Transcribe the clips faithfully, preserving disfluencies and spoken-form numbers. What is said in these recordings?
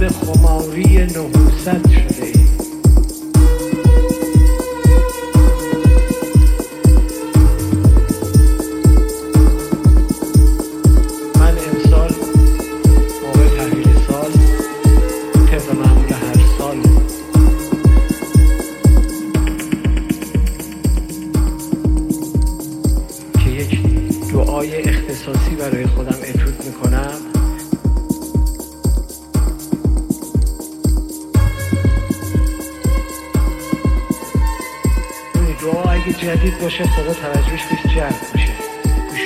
مرد خماری نحوست شده ایم. من امسال موقع تحویل سال طبق معمول هر سال که یک دعای اختصاصی برای خودم اتود میکنم، دعا اگه جدید باشه خدا توجهش بهش جلب میشه. گوش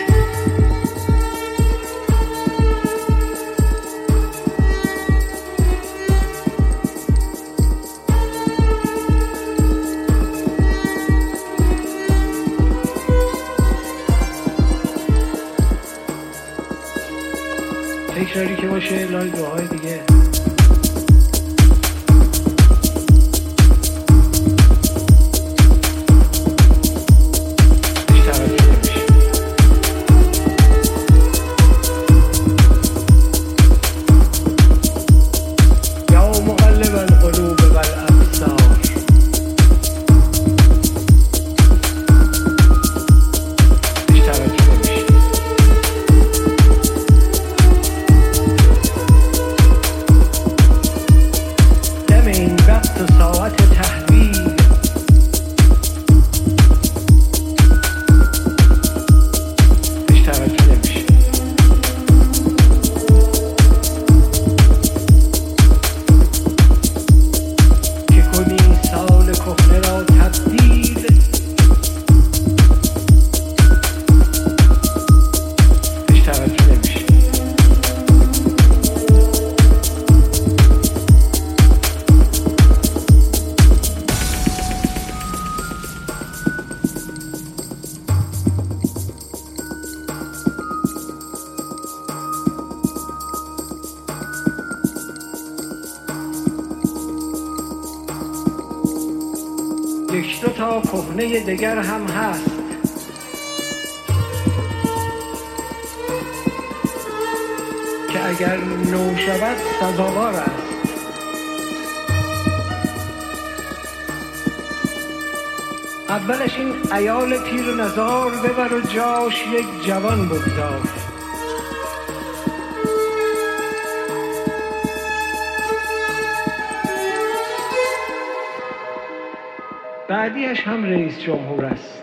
تکراری که باشه لای دعاهای دیگه. یک دو تا کهنه دگر هم هست که اگر نو شود سزاوار است. اولش این عیال پیر و نزار ببر و جاش یک جوان بگذار. بعدیش هم رئیس جمهور است.